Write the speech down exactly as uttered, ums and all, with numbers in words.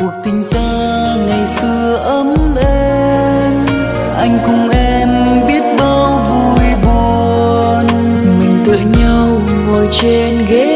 Cuộc tình ta ngày xưa ấm êm, anh cùng em biết bao vui buồn. Mình tựa nhau ngồi trên ghế